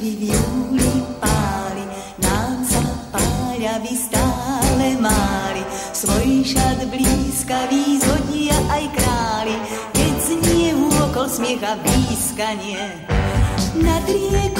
Sviečky v júli páli, nám sa páľa by stále máli. Svoj šat blízkavý zhodia aj králi, keď znie okol smiecha výskanie. Nad riekou